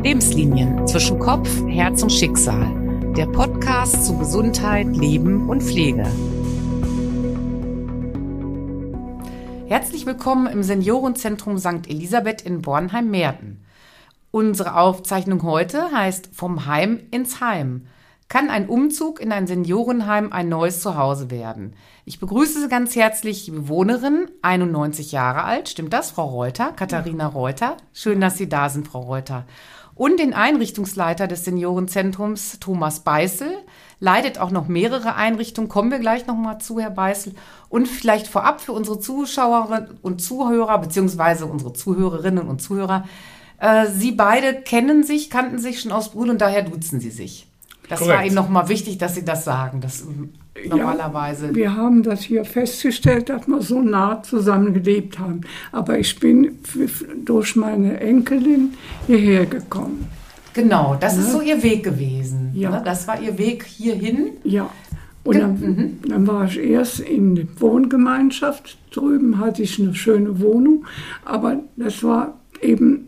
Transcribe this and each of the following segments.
Lebenslinien zwischen Kopf, Herz und Schicksal. Der Podcast zu Gesundheit, Leben und Pflege. Herzlich willkommen im Seniorenzentrum St. Elisabeth in Bornheim-Merten. Unsere Aufzeichnung heute heißt Vom Heim ins Heim. Kann ein Umzug in ein Seniorenheim ein neues Zuhause werden? Ich begrüße Sie ganz herzlich, die Bewohnerin, 91 Jahre alt, stimmt das, Frau Reuter, Katharina Reuter? Schön, dass Sie da sind, Frau Reuter. Und den Einrichtungsleiter des Seniorenzentrums, Thomas Beißel, leitet auch noch mehrere Einrichtungen, kommen wir gleich nochmal zu, Herr Beißel. Und vielleicht vorab für unsere Zuschauerinnen und Zuhörer, beziehungsweise unsere Zuhörerinnen und Zuhörer, Sie beide kannten sich schon aus Brühl und daher duzen Sie sich. Das Korrekt. War Ihnen nochmal wichtig, dass Sie das sagen, das normalerweise. Ja, wir haben das hier festgestellt, dass wir so nah zusammen gelebt haben. Aber ich bin durch meine Enkelin hierher gekommen. Genau, das ist so Ihr Weg gewesen. Ja. Ne? Das war Ihr Weg hierhin. Ja, und dann war ich erst in der Wohngemeinschaft. Drüben hatte ich eine schöne Wohnung, aber das war eben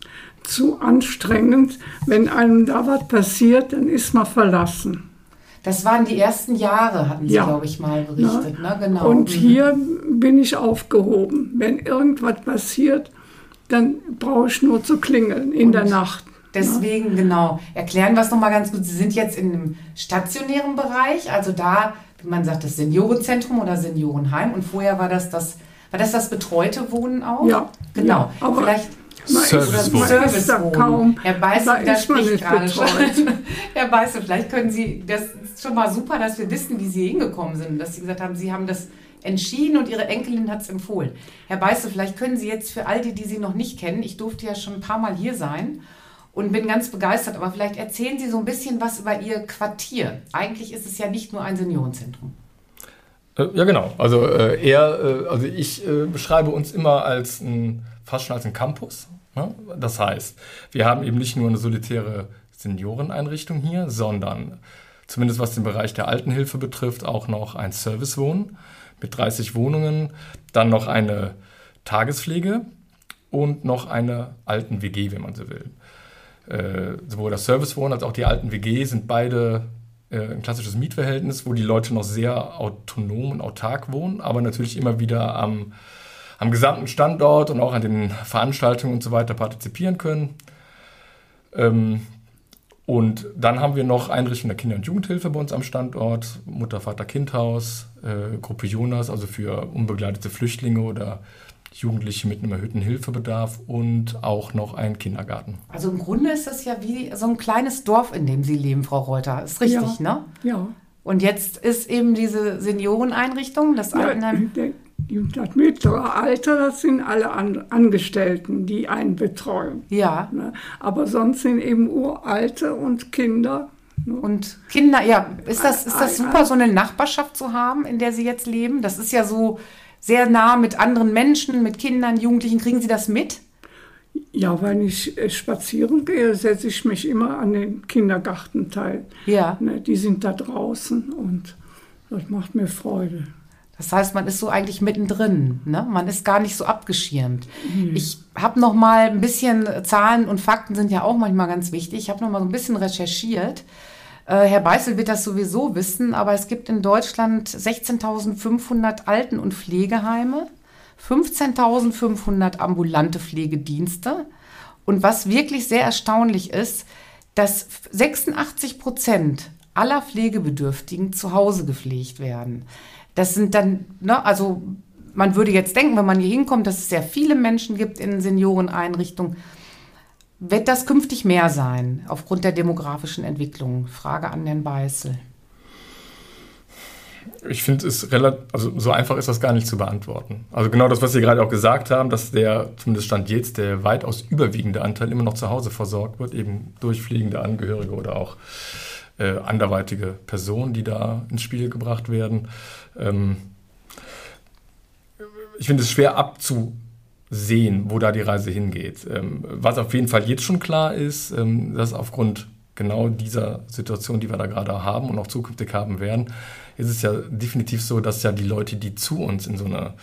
zu anstrengend. Wenn einem da was passiert, dann ist man verlassen. Das waren die ersten Jahre, hatten Sie, glaube ich, mal berichtet. Ja. Ne? Genau. Und hier bin ich aufgehoben. Wenn irgendwas passiert, dann brauche ich nur zu klingeln in der Nacht. Deswegen, genau. Erklären wir es nochmal ganz gut. Sie sind jetzt in einem stationären Bereich, also da, wie man sagt, das Seniorenzentrum oder Seniorenheim. Und vorher war das betreute Wohnen auch? Ja. Genau. Ja, aber vielleicht Servicewohnen. Herr Beißel, da spricht gerade schon. Herr Beißel, vielleicht können Sie, das ist schon mal super, dass wir wissen, wie Sie hingekommen sind, dass Sie gesagt haben, Sie haben das entschieden und Ihre Enkelin hat es empfohlen. Herr Beißel, vielleicht können Sie jetzt für all die Sie noch nicht kennen, ich durfte ja schon ein paar Mal hier sein und bin ganz begeistert, aber vielleicht erzählen Sie so ein bisschen was über Ihr Quartier. Eigentlich ist es ja nicht nur ein Seniorenzentrum. Ja, genau. Also ich beschreibe uns immer fast schon als ein Campus. Ne? Das heißt, wir haben eben nicht nur eine solitäre Senioreneinrichtung hier, sondern zumindest was den Bereich der Altenhilfe betrifft, auch noch ein Servicewohnen mit 30 Wohnungen, dann noch eine Tagespflege und noch eine Alten-WG, wenn man so will. Sowohl das Servicewohnen als auch die Alten-WG sind beide ein klassisches Mietverhältnis, wo die Leute noch sehr autonom und autark wohnen, aber natürlich immer wieder am gesamten Standort und auch an den Veranstaltungen und so weiter partizipieren können. Und dann haben wir noch Einrichtungen der Kinder- und Jugendhilfe bei uns am Standort, Mutter, Vater, Kindhaus, Gruppe Jonas, also für unbegleitete Flüchtlinge oder Jugendliche mit einem erhöhten Hilfebedarf und auch noch ein Kindergarten. Also im Grunde ist das ja wie so ein kleines Dorf, in dem Sie leben, Frau Reuter. Ist richtig, ne? Ja. Und jetzt ist eben diese Senioreneinrichtung, das Altenheim... Das mittlere Alter, das sind alle Angestellten, die einen betreuen. Ja. Aber sonst sind eben Uralte und Kinder. Und Kinder, ja, ist das super, so eine Nachbarschaft zu haben, in der Sie jetzt leben? Das ist ja so sehr nah mit anderen Menschen, mit Kindern, Jugendlichen. Kriegen Sie das mit? Ja, wenn ich spazieren gehe, setze ich mich immer an den Kindergartenteil. Ja. Die sind da draußen und das macht mir Freude. Das heißt, man ist so eigentlich mittendrin, ne? Man ist gar nicht so abgeschirmt. Ich habe noch mal ein bisschen, Zahlen und Fakten sind ja auch manchmal ganz wichtig. Ich habe noch mal so ein bisschen recherchiert. Herr Beißel wird das sowieso wissen, aber es gibt in Deutschland 16.500 Alten- und Pflegeheime, 15.500 ambulante Pflegedienste. Und was wirklich sehr erstaunlich ist, dass 86% aller Pflegebedürftigen zu Hause gepflegt werden. Das sind dann, also man würde jetzt denken, wenn man hier hinkommt, dass es sehr viele Menschen gibt in Senioreneinrichtungen. Wird das künftig mehr sein, aufgrund der demografischen Entwicklung? Frage an Herrn Beißel. Ich finde es so einfach ist das gar nicht zu beantworten. Also genau das, was Sie gerade auch gesagt haben, dass zumindest Stand jetzt, der weitaus überwiegende Anteil immer noch zu Hause versorgt wird, eben durch pflegende Angehörige oder auch anderweitige Personen, die da ins Spiel gebracht werden. Ich finde es schwer abzusehen, wo da die Reise hingeht. Was auf jeden Fall jetzt schon klar ist, dass aufgrund genau dieser Situation, die wir da gerade haben und auch zukünftig haben werden, ist es ja definitiv so, dass ja die Leute, die zu uns in so eine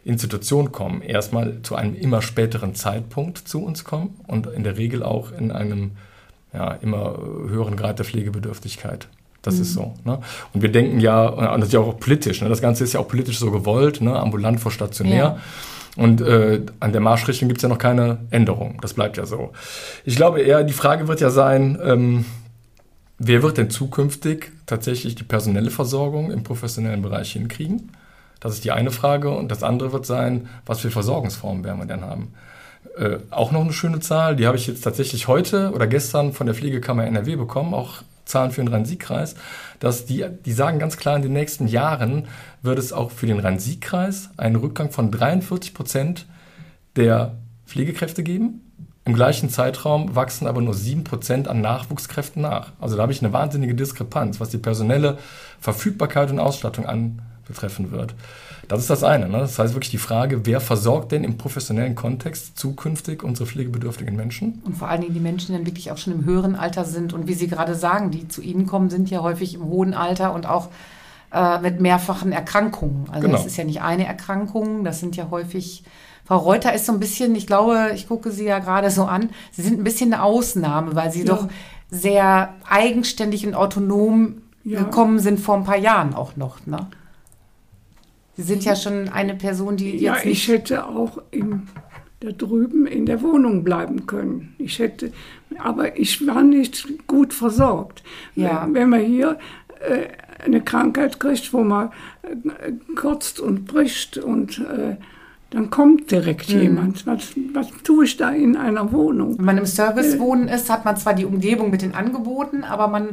Institution kommen, erstmal zu einem immer späteren Zeitpunkt zu uns kommen und in der Regel auch in einem immer höheren Grad der Pflegebedürftigkeit. Das ist so. Ne? Und wir denken ja, und das ist ja auch politisch, ne? Das Ganze ist ja auch politisch so gewollt, ne? Ambulant vor stationär. Ja. Und an der Marschrichtung gibt es ja noch keine Änderung. Das bleibt ja so. Ich glaube eher, die Frage wird ja sein, wer wird denn zukünftig tatsächlich die personelle Versorgung im professionellen Bereich hinkriegen? Das ist die eine Frage. Und das andere wird sein, was für Versorgungsformen werden wir denn haben? Auch noch eine schöne Zahl, die habe ich jetzt tatsächlich heute oder gestern von der Pflegekammer NRW bekommen, auch Zahlen für den Rhein-Sieg-Kreis, dass die sagen ganz klar, in den nächsten Jahren wird es auch für den Rhein-Sieg-Kreis einen Rückgang von 43% der Pflegekräfte geben. Im gleichen Zeitraum wachsen aber nur 7% an Nachwuchskräften nach. Also da habe ich eine wahnsinnige Diskrepanz, was die personelle Verfügbarkeit und Ausstattung anbetreffen wird. Das ist das eine. Ne? Das heißt wirklich die Frage, wer versorgt denn im professionellen Kontext zukünftig unsere pflegebedürftigen Menschen? Und vor allen Dingen die Menschen, die dann wirklich auch schon im höheren Alter sind. Und wie Sie gerade sagen, die zu Ihnen kommen, sind ja häufig im hohen Alter und auch mit mehrfachen Erkrankungen. Also das ist ja nicht eine Erkrankung, das sind ja häufig... Frau Reuter ist so ein bisschen, ich glaube, ich gucke Sie ja gerade so an, Sie sind ein bisschen eine Ausnahme, weil Sie doch sehr eigenständig und autonom gekommen sind vor ein paar Jahren auch noch, ne? Sie sind ja schon eine Person, die jetzt ich hätte auch da drüben in der Wohnung bleiben können. Aber ich war nicht gut versorgt. Ja. Wenn man hier eine Krankheit kriegt, wo man kotzt und bricht und dann kommt direkt jemand. Was tue ich da in einer Wohnung? Wenn man im Servicewohnen ist, hat man zwar die Umgebung mit den Angeboten, aber man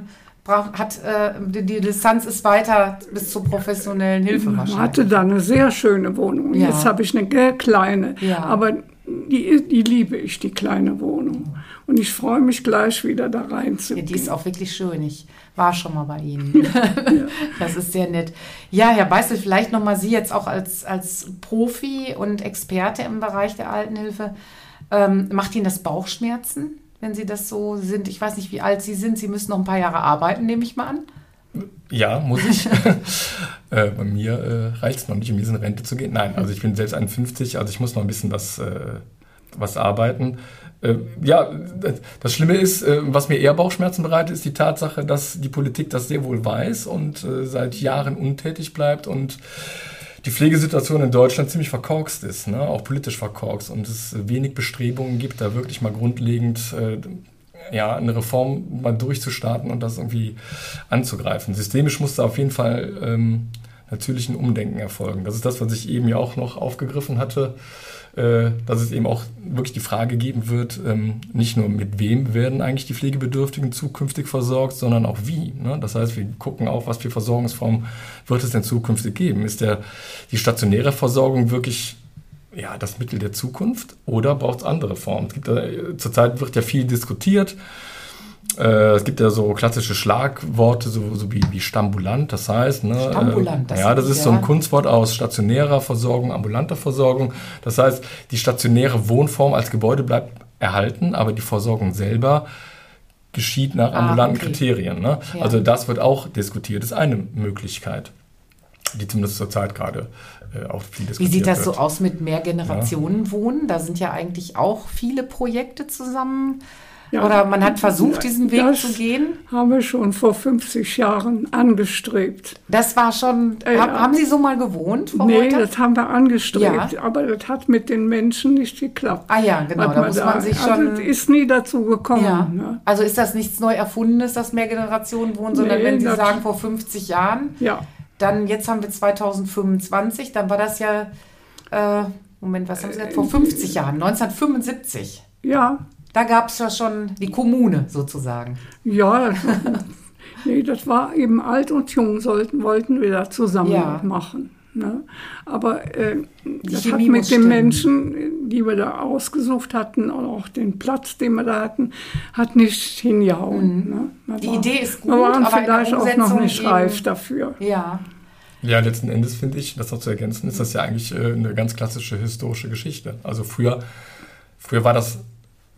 die Distanz ist weiter bis zur professionellen Hilfe wahrscheinlich. Ich hatte da eine sehr schöne Wohnung. Ja. Jetzt habe ich eine kleine, aber die liebe ich, die kleine Wohnung. Und ich freue mich gleich wieder da reinzugehen. Ja, die ist auch wirklich schön. Ich war schon mal bei Ihnen. Das ist sehr nett. Ja, Herr Beißel, vielleicht nochmal Sie jetzt auch als Profi und Experte im Bereich der Altenhilfe. Macht Ihnen das Bauchschmerzen? Wenn Sie das so sind, ich weiß nicht, wie alt Sie sind, Sie müssen noch ein paar Jahre arbeiten, nehme ich mal an. Ja, muss ich. Bei mir reicht es noch nicht, um in diese Rente zu gehen. Nein, also ich bin selbst 51, also ich muss noch ein bisschen was arbeiten. Das Schlimme ist, was mir eher Bauchschmerzen bereitet, ist die Tatsache, dass die Politik das sehr wohl weiß und seit Jahren untätig bleibt und die Pflegesituation in Deutschland ziemlich verkorkst ist, ne? Auch politisch verkorkst und es wenig Bestrebungen gibt, da wirklich mal grundlegend eine Reform mal durchzustarten und das irgendwie anzugreifen. Systemisch muss da auf jeden Fall natürlich ein Umdenken erfolgen. Das ist das, was ich eben ja auch noch aufgegriffen hatte, dass es eben auch wirklich die Frage geben wird, nicht nur mit wem werden eigentlich die Pflegebedürftigen zukünftig versorgt, sondern auch wie. Ne? Das heißt, wir gucken auch, was für Versorgungsformen wird es denn zukünftig geben. Ist die stationäre Versorgung wirklich das Mittel der Zukunft oder braucht es andere Formen? Zurzeit wird ja viel diskutiert. Es gibt ja so klassische Schlagworte, so wie stambulant, das heißt... Stambulant, das ist so ein Kunstwort aus stationärer Versorgung, ambulanter Versorgung. Das heißt, die stationäre Wohnform als Gebäude bleibt erhalten, aber die Versorgung selber geschieht nach ambulanten Kriterien. Ne? Ja. Also das wird auch diskutiert, das ist eine Möglichkeit, die zumindest zurzeit gerade auch viel diskutiert wird. Wie sieht das so aus mit Mehrgenerationenwohnen? Da sind ja eigentlich auch viele Projekte zusammen... Ja, oder man hat versucht, diesen Weg zu gehen? Haben wir schon vor 50 Jahren angestrebt. Das war schon... Haben Sie so mal gewohnt? Nee, das haben wir angestrebt, aber das hat mit den Menschen nicht geklappt. Ah ja, genau, da muss man sich schon... Also es ist nie dazu gekommen. Ja. Ne? Also ist das nichts neu Erfundenes, das Mehrgenerationenwohnen, sondern wenn Sie sagen, vor 50 Jahren, dann jetzt haben wir 2025, dann war das ja... Moment, was haben Sie gesagt? Vor 50 Jahren, 1975. Ja. Da gab es ja schon die Kommune sozusagen. Ja, das war eben alt und jung, wollten wir da zusammen machen. Ne? Aber das hat mit den Menschen, die wir da ausgesucht hatten, und auch den Platz, den wir da hatten, hat nicht hingehauen. Ne? Die Idee ist gut, wir waren aber vielleicht auch noch nicht reif dafür. Ja. Ja, letzten Endes finde ich, das noch zu ergänzen, ist das ja eigentlich eine ganz klassische historische Geschichte. Also früher war das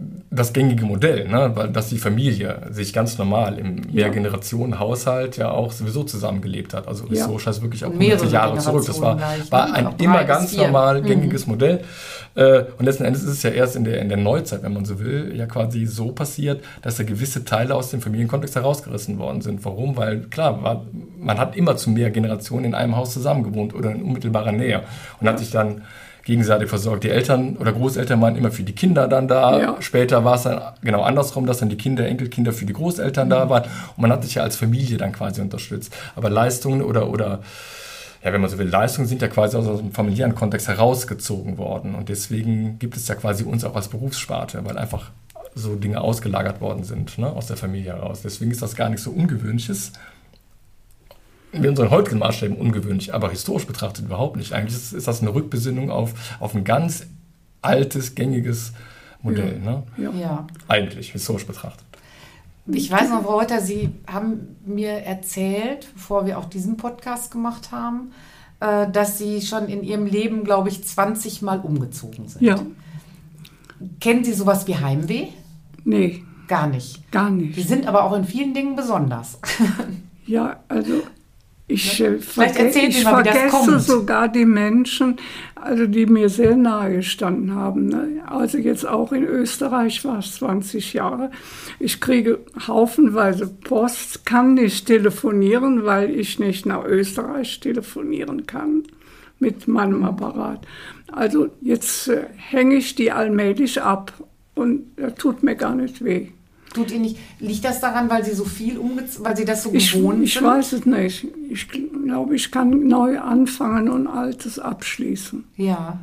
das gängige Modell, ne? Weil dass die Familie sich ganz normal im Mehrgenerationen-Haushalt ja auch sowieso zusammengelebt hat. Also historisch heißt wirklich auch hunderte Jahre zurück. Das war ein immer ganz normal gängiges Modell. Und letzten Endes ist es ja erst in der Neuzeit, wenn man so will, ja quasi so passiert, dass da gewisse Teile aus dem Familienkontext herausgerissen worden sind. Warum? Weil klar, man hat immer zu mehr Generationen in einem Haus zusammengewohnt oder in unmittelbarer Nähe und hat sich dann gegenseitig versorgt. Die Eltern oder Großeltern waren immer für die Kinder dann da. Ja. Später war es dann genau andersrum, dass dann die Kinder, Enkelkinder für die Großeltern da waren. Und man hat sich ja als Familie dann quasi unterstützt. Aber Leistungen oder wenn man so will, Leistungen sind ja quasi aus dem familiären Kontext herausgezogen worden. Und deswegen gibt es ja quasi uns auch als Berufssparte, weil einfach so Dinge ausgelagert worden sind, ne, aus der Familie heraus. Deswegen ist das gar nicht so Ungewöhnliches. In unseren heutigen Maßstäben ungewöhnlich, aber historisch betrachtet überhaupt nicht. Eigentlich ist das eine Rückbesinnung auf ein ganz altes, gängiges Modell. Ne? Ja. Eigentlich, historisch betrachtet. Ich weiß noch, Frau Reuter, Sie haben mir erzählt, bevor wir auch diesen Podcast gemacht haben, dass Sie schon in Ihrem Leben, glaube ich, 20 Mal umgezogen sind. Ja. Kennen Sie sowas wie Heimweh? Nee. Gar nicht. Gar nicht. Die sind aber auch in vielen Dingen besonders. Ja, also ich vergesse sogar die Menschen, also die mir sehr nahe gestanden haben. Ne? Also jetzt auch in Österreich war es 20 Jahre. Ich kriege haufenweise Post, kann nicht telefonieren, weil ich nicht nach Österreich telefonieren kann mit meinem Apparat. Also jetzt hänge ich die allmählich ab und das tut mir gar nicht weh. Tut Ihnen nicht? Liegt das daran, weil Sie so viel weil Sie das so gewohnt sind? Ich weiß es nicht. Ich glaube, ich kann neu anfangen und Altes abschließen. Ja.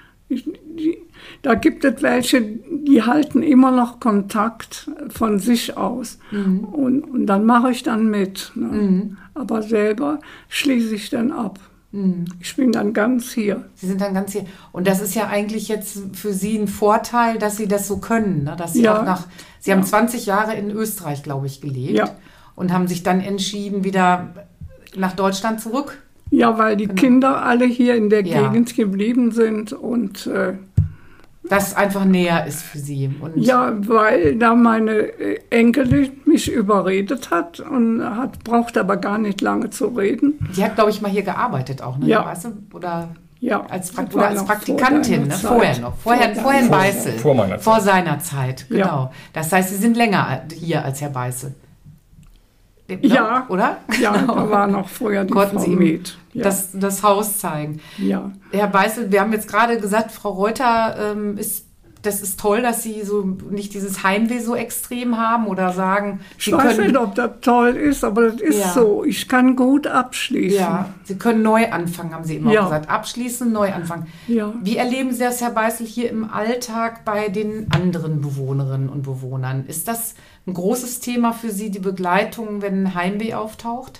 Da gibt es welche, die halten immer noch Kontakt von sich aus. Mhm. Und dann mache ich dann mit. Ne? Mhm. Aber selber schließe ich dann ab. Mhm. Ich bin dann ganz hier. Sie sind dann ganz hier. Und das ist ja eigentlich jetzt für Sie ein Vorteil, dass Sie das so können. Ne? Dass Sie auch Sie haben 20 Jahre in Österreich, glaube ich, gelebt und haben sich dann entschieden, wieder nach Deutschland zurück. Ja, weil die Kinder alle hier in der Gegend geblieben sind und das einfach näher ist für Sie. Und weil da meine Enkelin mich überredet hat und braucht aber gar nicht lange zu reden. Die hat, glaube ich, mal hier gearbeitet auch, ne? Ja. Weißt du? Oder als als Praktikantin, ne? Vorher in Beißel. Vor seiner Zeit, genau. Ja. Das heißt, Sie sind länger hier als Herr Beißel. Ja. Oder? Ja, da war noch vorher die Konnten Frau Sie ihm Med. Das Haus zeigen. Ja. Herr Beißel, wir haben jetzt gerade gesagt, Frau Reuter, das ist toll, dass Sie so nicht dieses Heimweh so extrem haben oder sagen, ich weiß nicht, ob das toll ist, aber das ist so. Ich kann gut abschließen. Ja, Sie können neu anfangen, haben Sie immer gesagt. Abschließen, neu anfangen. Ja. Wie erleben Sie das, Herr Beißel, hier im Alltag bei den anderen Bewohnerinnen und Bewohnern? Ist das ein großes Thema für Sie, die Begleitung, wenn Heimweh auftaucht?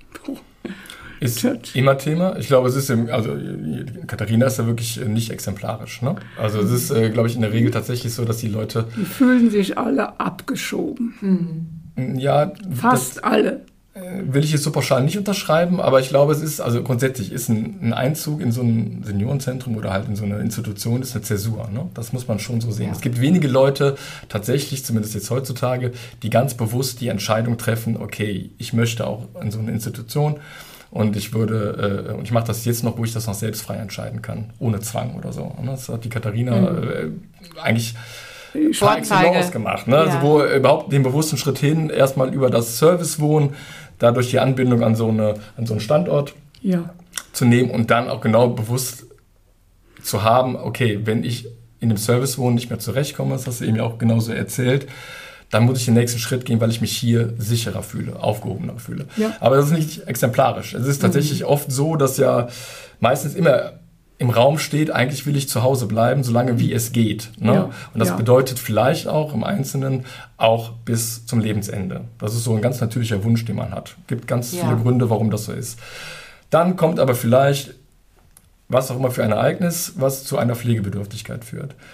Ist immer Thema. Ich glaube, es ist Katharina ist ja wirklich nicht exemplarisch. Ne? Also es ist, glaube ich, in der Regel tatsächlich so, dass die Leute... Die fühlen sich alle abgeschoben. Ja. Fast alle. Will ich jetzt so pauschal nicht unterschreiben, aber ich glaube, es ist, also grundsätzlich ist ein Einzug in so ein Seniorenzentrum oder halt in so eine Institution ist eine Zäsur. Ne? Das muss man schon so sehen. Ja. Es gibt wenige Leute, tatsächlich, zumindest jetzt heutzutage, die ganz bewusst die Entscheidung treffen, okay, ich möchte auch in so eine Institution. Und ich mache das jetzt noch, wo ich das noch selbst frei entscheiden kann, ohne Zwang oder so. Das hat die Katharina eigentlich par excellence gemacht. Ne? Ja. Also wo überhaupt den bewussten Schritt hin, erstmal über das Servicewohnen, dadurch die Anbindung an so einen Standort zu nehmen und dann auch genau bewusst zu haben, okay, wenn ich in dem Servicewohnen nicht mehr zurechtkomme, das hast du eben ja auch genauso erzählt, dann muss ich den nächsten Schritt gehen, weil ich mich hier sicherer fühle, aufgehobener fühle. Ja. Aber das ist nicht exemplarisch. Es ist tatsächlich oft so, dass ja meistens immer im Raum steht, eigentlich will ich zu Hause bleiben, solange wie es geht. Ne? Ja. Und das bedeutet vielleicht auch im Einzelnen auch bis zum Lebensende. Das ist so ein ganz natürlicher Wunsch, den man hat. Es gibt ganz viele Gründe, warum das so ist. Dann kommt aber vielleicht, was auch immer für ein Ereignis, was zu einer Pflegebedürftigkeit führt.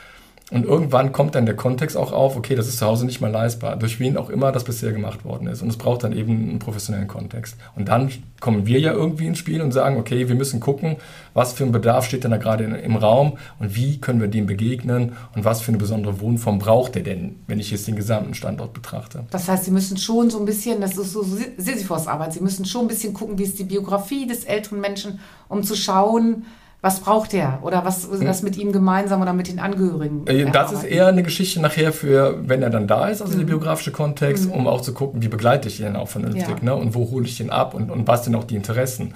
Und irgendwann kommt dann der Kontext auch auf, okay, das ist zu Hause nicht mehr leistbar, durch wen auch immer das bisher gemacht worden ist. Und es braucht dann eben einen professionellen Kontext. Und dann kommen wir ja irgendwie ins Spiel und sagen, okay, wir müssen gucken, was für ein Bedarf steht denn da gerade im Raum und wie können wir dem begegnen und was für eine besondere Wohnform braucht der denn, wenn ich jetzt den gesamten Standort betrachte. Das heißt, Sie müssen schon so ein bisschen, das ist so Sisyphos-Arbeit, Sie müssen schon ein bisschen gucken, wie ist die Biografie des älteren Menschen, um zu schauen, was braucht er oder was ist das mit ihm gemeinsam oder mit den Angehörigen? Das ist eher eine Geschichte nachher für, wenn er dann da ist, also der biografische Kontext, um auch zu gucken, wie begleite ich ihn auch vernünftig, ne? Und wo hole ich ihn ab und was sind auch die Interessen.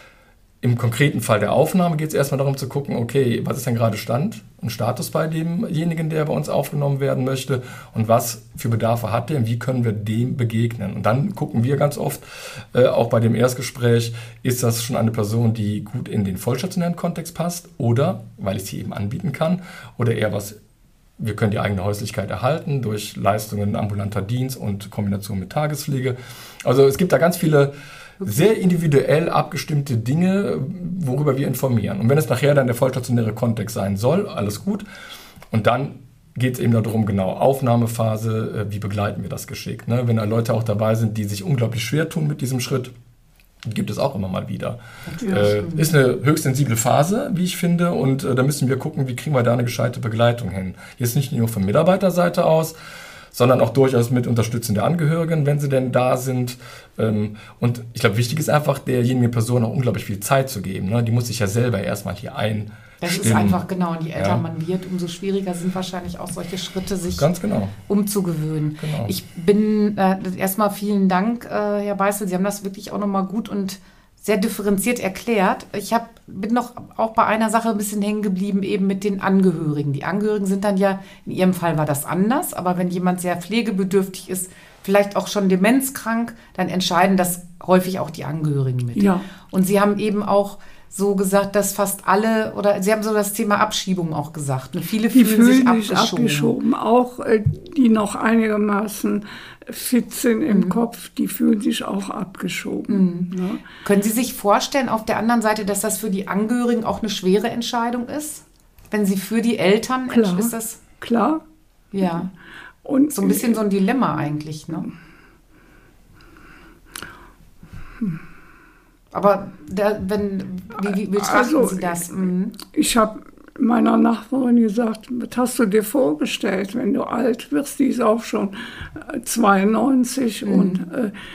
Im konkreten Fall der Aufnahme geht es erstmal darum zu gucken, okay, was ist denn gerade Stand und Status bei demjenigen, der bei uns aufgenommen werden möchte und was für Bedarfe hat der und wie können wir dem begegnen. Und dann gucken wir ganz oft, auch bei dem Erstgespräch, ist das schon eine Person, die gut in den vollstationären Kontext passt oder, weil ich sie eben anbieten kann, oder eher wir können die eigene Häuslichkeit erhalten durch Leistungen ambulanter Dienst und Kombination mit Tagespflege. Also es gibt da ganz viele sehr individuell abgestimmte Dinge, worüber wir informieren. Und wenn es nachher dann der vollstationäre Kontext sein soll, alles gut. Und dann geht es eben darum, genau, Aufnahmephase, wie begleiten wir das geschickt. Ne? Wenn da Leute auch dabei sind, die sich unglaublich schwer tun mit diesem Schritt, gibt es auch immer mal wieder. Ist eine höchst sensible Phase, wie ich finde. Und da müssen wir gucken, wie kriegen wir da eine gescheite Begleitung hin. Jetzt nicht nur von Mitarbeiterseite aus, sondern auch durchaus mit Unterstützung der Angehörigen, wenn sie denn da sind. Und ich glaube, wichtig ist einfach, derjenigen Person auch unglaublich viel Zeit zu geben. Ne? Die muss sich ja selber erstmal hier einstimmen. Das ist einfach genau, und je älter man wird, umso schwieriger sind wahrscheinlich auch solche Schritte, sich umzugewöhnen. Genau. Ich bin erstmal vielen Dank, Herr Beißel, Sie haben das wirklich auch nochmal gut und sehr differenziert erklärt. Ich bin noch auch bei einer Sache ein bisschen hängen geblieben, eben mit den Angehörigen. Die Angehörigen sind dann ja, in Ihrem Fall war das anders, aber wenn jemand sehr pflegebedürftig ist, vielleicht auch schon demenzkrank, dann entscheiden das häufig auch die Angehörigen mit. Ja. Und Sie haben eben auch so gesagt, dass fast alle, oder Sie haben so das Thema Abschiebung auch gesagt. Viele fühlen sich abgeschoben. Auch die noch einigermaßen fit sind im Kopf, die fühlen sich auch abgeschoben. Ne? Können Sie sich vorstellen, auf der anderen Seite, dass das für die Angehörigen auch eine schwere Entscheidung ist? Wenn Sie für die Eltern, ist das... Klar. Ja. Und so ein bisschen so ein Dilemma eigentlich, ne? Aber wie betrachten Sie das? Ich habe meiner Nachbarin gesagt, was hast du dir vorgestellt, wenn du alt wirst? Die ist auch schon 92 und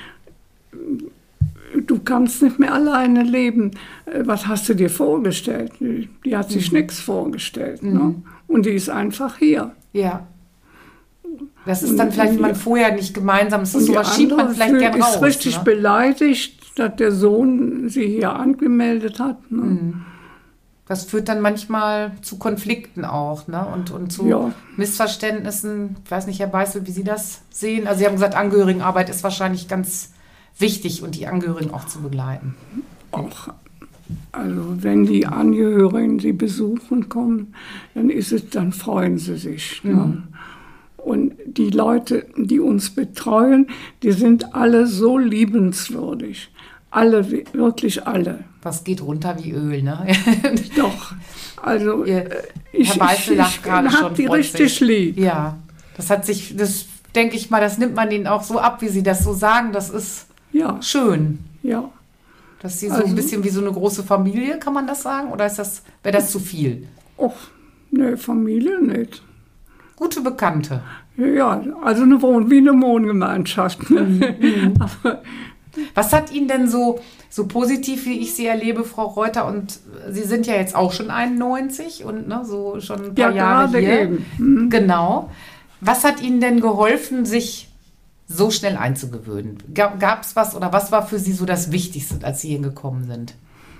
du kannst nicht mehr alleine leben. Was hast du dir vorgestellt? Die hat sich nichts vorgestellt. Ne? Und die ist einfach hier. Ja. Das ist dann vielleicht, wenn man vorher nicht gemeinsam ist, sowas schiebt man vielleicht gerne raus. Ist richtig beleidigt, dass der Sohn sie hier angemeldet hat. Ne? Das führt dann manchmal zu Konflikten auch, ne? Und zu Missverständnissen. Ich weiß nicht, Herr Beißel, wie Sie das sehen. Also Sie haben gesagt, Angehörigenarbeit ist wahrscheinlich ganz wichtig und die Angehörigen auch zu begleiten. Auch, also wenn die Angehörigen sie besuchen kommen, dann freuen sie sich. Ne? Und die Leute, die uns betreuen, die sind alle so liebenswürdig. Alle, wirklich alle. Das geht runter wie Öl, ne? Doch. Also Herr Beißel lacht gerade schon. Die richtig lieb. Ja, das denke ich mal, das nimmt man ihnen auch so ab, wie Sie das so sagen. Das ist schön. Ja. Dass Sie so ein bisschen wie so eine große Familie, kann man das sagen? Oder wäre das zu viel? Och, ne, Familie nicht. Gute Bekannte. Ja, also wie eine Wohngemeinschaft. Ne? Aber was hat Ihnen denn so positiv, wie ich Sie erlebe, Frau Reuter, und Sie sind ja jetzt auch schon 91 und ne, so schon ein paar Jahre hier. Eben. Genau. Was hat Ihnen denn geholfen, sich so schnell einzugewöhnen? Gab es was oder was war für Sie so das Wichtigste, als Sie hingekommen sind?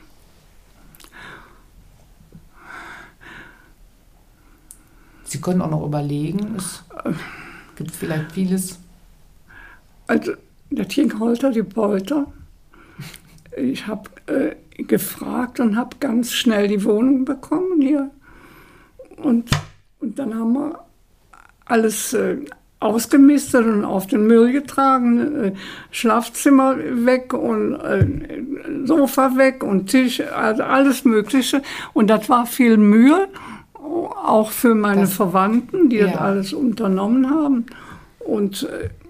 Sie können auch noch überlegen. Es gibt vielleicht vieles. Also, das ging Holter die Polter. Ich habe gefragt und habe ganz schnell die Wohnung bekommen hier. Und dann haben wir alles ausgemistet und auf den Müll getragen. Schlafzimmer weg und Sofa weg und Tisch, also alles Mögliche. Und das war viel Mühe. auch für meine Verwandten, die das alles unternommen haben. Und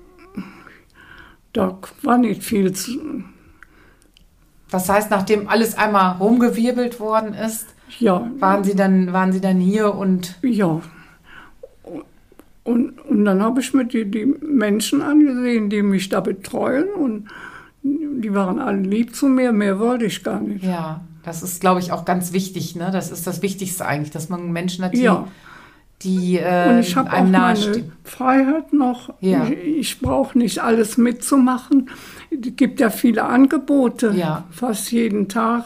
da war nicht viel zu. Das heißt, nachdem alles einmal rumgewirbelt worden ist, waren Sie dann hier und... Ja. Und dann habe ich mir die Menschen angesehen, die mich da betreuen, und die waren alle lieb zu mir, mehr wollte ich gar nicht. Ja, das ist, glaube ich, auch ganz wichtig, ne? Das ist das Wichtigste eigentlich, dass man Menschen hat, die und ich habe auch meine Freiheit noch. Ja. Ich brauche nicht alles mitzumachen. Es gibt ja viele Angebote, fast jeden Tag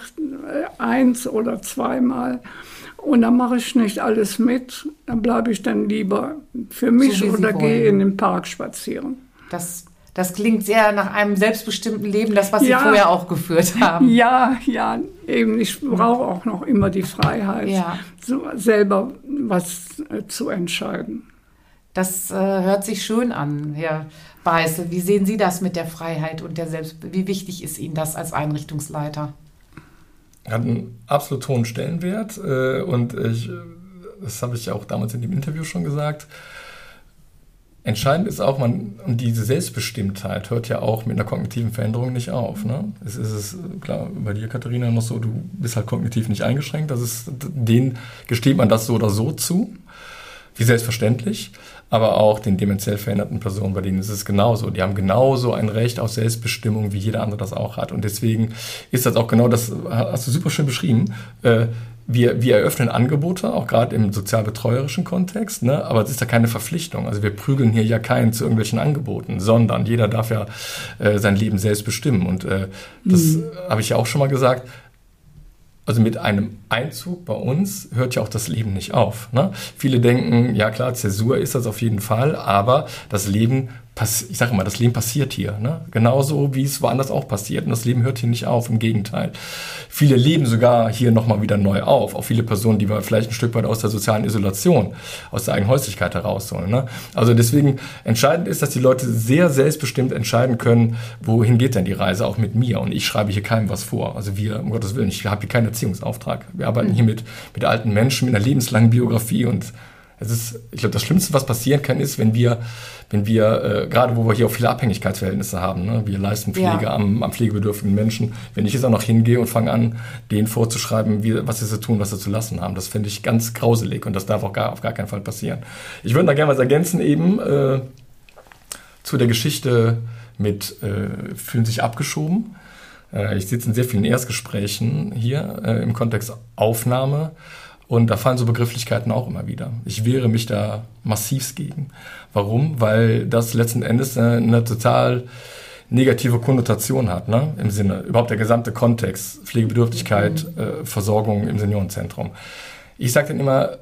1 oder 2-mal. Und dann mache ich nicht alles mit. Dann bleibe ich dann lieber für mich oder gehe in den Park spazieren. Das klingt sehr nach einem selbstbestimmten Leben, das, was Sie vorher auch geführt haben. Ja, eben. Ich brauche auch noch immer die Freiheit, selber was zu entscheiden. Das hört sich schön an, Herr Beißel. Wie sehen Sie das mit der Freiheit und wie wichtig ist Ihnen das als Einrichtungsleiter? Hat einen absolut hohen Stellenwert und das habe ich auch damals in dem Interview schon gesagt. Entscheidend ist auch, und diese Selbstbestimmtheit hört ja auch mit einer kognitiven Veränderung nicht auf. Ne? Es ist klar, bei dir, Katharina, noch so, du bist halt kognitiv nicht eingeschränkt. Denen gesteht man das so oder so zu, wie selbstverständlich. Aber auch den dementiell veränderten Personen, bei denen ist es genauso. Die haben genauso ein Recht auf Selbstbestimmung, wie jeder andere das auch hat. Und deswegen ist das auch genau das, hast du super schön beschrieben, wir eröffnen Angebote, auch gerade im sozialbetreuerischen Kontext, ne? Aber es ist ja keine Verpflichtung. Also wir prügeln hier ja keinen zu irgendwelchen Angeboten, sondern jeder darf ja sein Leben selbst bestimmen. Und das habe ich ja auch schon mal gesagt. Also mit einem Einzug bei uns hört ja auch das Leben nicht auf. Ne? Viele denken, ja klar, Zäsur ist das auf jeden Fall, aber das Leben passiert hier. Ne? Genauso wie es woanders auch passiert. Und das Leben hört hier nicht auf, im Gegenteil. Viele leben sogar hier nochmal wieder neu auf. Auch viele Personen, die wir vielleicht ein Stück weit aus der sozialen Isolation, aus der eigenen Häuslichkeit herausholen. Ne? Also deswegen entscheidend ist, dass die Leute sehr selbstbestimmt entscheiden können, wohin geht denn die Reise auch mit mir. Und ich schreibe hier keinem was vor. Also wir, um Gottes Willen, ich habe hier keinen Erziehungsauftrag. Wir arbeiten hier mit alten Menschen, mit einer lebenslangen Biografie, und ich glaube, das Schlimmste, was passieren kann, ist, wenn wir gerade wo wir hier auch viele Abhängigkeitsverhältnisse haben, ne? Wir leisten Pflege am pflegebedürftigen Menschen. Wenn ich jetzt auch noch hingehe und fange an, denen vorzuschreiben, was sie zu tun, was sie zu lassen haben, das finde ich ganz grauselig, und das darf auch auf gar keinen Fall passieren. Ich würde da gerne was ergänzen eben zu der Geschichte mit fühlen sich abgeschoben. Ich sitze in sehr vielen Erstgesprächen hier im Kontext Aufnahme. Und da fallen so Begrifflichkeiten auch immer wieder. Ich wehre mich da massivst gegen. Warum? Weil das letzten Endes eine total negative Konnotation hat, ne? Im Sinne, überhaupt der gesamte Kontext, Pflegebedürftigkeit, Versorgung im Seniorenzentrum. Ich sage dann immer,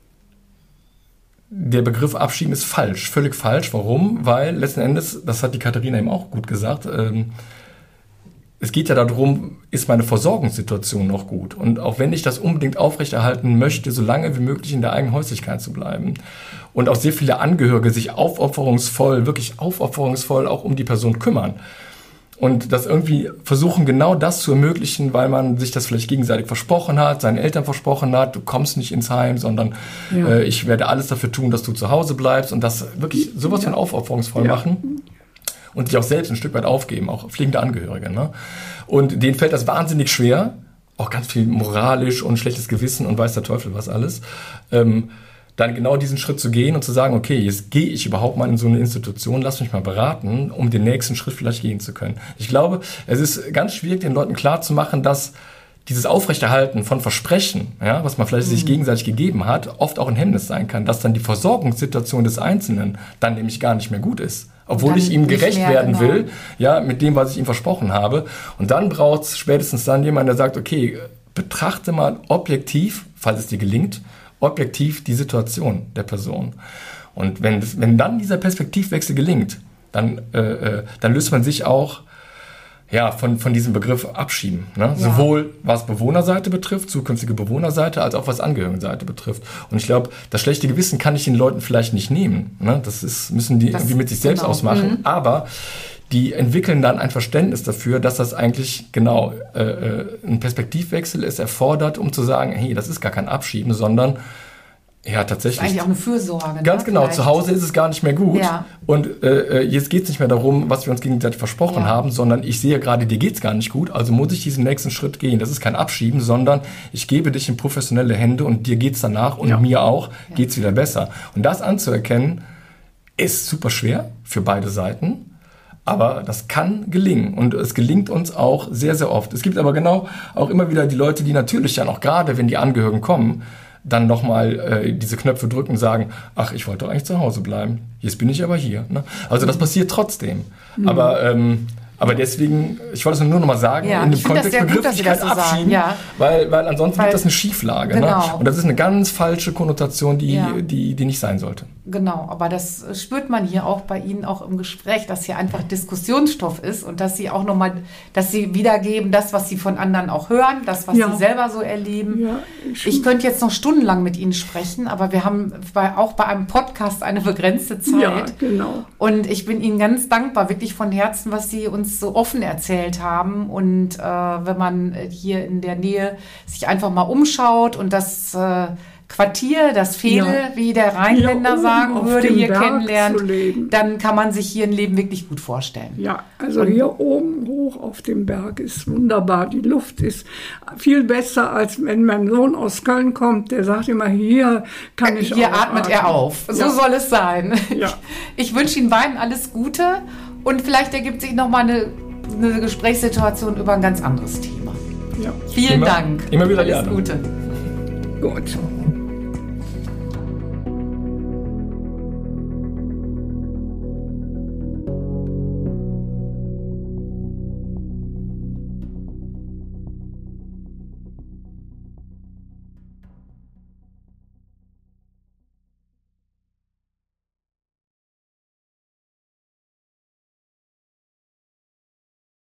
der Begriff Abschieben ist falsch, völlig falsch. Warum? Weil letzten Endes, das hat die Katharina eben auch gut gesagt, es geht ja darum, ist meine Versorgungssituation noch gut? Und auch wenn ich das unbedingt aufrechterhalten möchte, so lange wie möglich in der eigenen Häuslichkeit zu bleiben. Und auch sehr viele Angehörige sich wirklich aufopferungsvoll auch um die Person kümmern. Und das irgendwie versuchen, genau das zu ermöglichen, weil man sich das vielleicht gegenseitig versprochen hat, seinen Eltern versprochen hat, du kommst nicht ins Heim, sondern ich werde alles dafür tun, dass du zu Hause bleibst, und das wirklich sowas von aufopferungsvoll machen. Und sich auch selbst ein Stück weit aufgeben, auch pflegende Angehörige. Ne? Und denen fällt das wahnsinnig schwer, auch ganz viel moralisch und schlechtes Gewissen und weiß der Teufel was alles, dann genau diesen Schritt zu gehen und zu sagen, okay, jetzt gehe ich überhaupt mal in so eine Institution, lass mich mal beraten, um den nächsten Schritt vielleicht gehen zu können. Ich glaube, es ist ganz schwierig, den Leuten klarzumachen, dass dieses Aufrechterhalten von Versprechen, ja, was man vielleicht sich gegenseitig gegeben hat, oft auch ein Hemmnis sein kann, dass dann die Versorgungssituation des Einzelnen dann nämlich gar nicht mehr gut ist. Obwohl ich ihm gerecht werden will, ja, mit dem, was ich ihm versprochen habe. Und dann braucht es spätestens dann jemand, der sagt, okay, betrachte mal objektiv, falls es dir gelingt, objektiv die Situation der Person. Und wenn dann dieser Perspektivwechsel gelingt, dann löst man sich auch von diesem Begriff abschieben. Ne? Ja. Sowohl was Bewohnerseite betrifft, zukünftige Bewohnerseite, als auch was Angehörigenseite betrifft. Und ich glaube, das schlechte Gewissen kann ich den Leuten vielleicht nicht nehmen. Ne? Müssen die irgendwie mit sich selbst ausmachen. Aber die entwickeln dann ein Verständnis dafür, dass das eigentlich ein Perspektivwechsel ist, erfordert, um zu sagen, hey, das ist gar kein Abschieben, sondern Ja, tatsächlich. Das ist eigentlich auch eine Fürsorge. Ganz genau, vielleicht. zu Hause ist es gar nicht mehr gut. Ja. Und jetzt geht es nicht mehr darum, was wir uns gegenseitig versprochen haben, sondern ich sehe gerade, dir geht es gar nicht gut, also muss ich diesen nächsten Schritt gehen. Das ist kein Abschieben, sondern ich gebe dich in professionelle Hände und dir geht es danach und mir auch geht es wieder besser. Und das anzuerkennen, ist super schwer für beide Seiten. Aber das kann gelingen und es gelingt uns auch sehr, sehr oft. Es gibt aber genau auch immer wieder die Leute, die natürlich dann auch gerade, wenn die Angehörigen kommen, dann nochmal diese Knöpfe drücken und sagen, ach, ich wollte doch eigentlich zu Hause bleiben. Jetzt bin ich aber hier. Ne? Also das passiert trotzdem. Aber deswegen, ich wollte es nur noch mal sagen, in dem Kontext Begrifflichkeit abschieben, weil ansonsten gibt das eine Schieflage. Genau. Ne? Und das ist eine ganz falsche Konnotation, die nicht sein sollte. Genau, aber das spürt man hier auch bei Ihnen auch im Gespräch, dass hier einfach Diskussionsstoff ist und dass Sie auch nochmal, dass Sie wiedergeben, das, was Sie von anderen auch hören, das, was Sie selber so erleben. Ja, ich könnte jetzt noch stundenlang mit Ihnen sprechen, aber wir haben auch bei einem Podcast eine begrenzte Zeit. Ja, genau. Und ich bin Ihnen ganz dankbar, wirklich von Herzen, was Sie uns so offen erzählt haben. Und wenn man hier in der Nähe sich einfach mal umschaut und das Quartier, das Veedel, wie der Rheinländer sagen würde, hier kennenlernt, dann kann man sich hier ein Leben wirklich gut vorstellen. Ja, also hier oben hoch auf dem Berg ist wunderbar. Die Luft ist viel besser, als wenn mein Sohn aus Köln kommt. Der sagt immer, hier kann ich hier atmet er auf. So soll es sein. Ja. Ich wünsche Ihnen beiden alles Gute und vielleicht ergibt sich nochmal eine Gesprächssituation über ein ganz anderes Thema. Ja. Vielen Dank. Immer wieder alles gerne. Gute. Gut.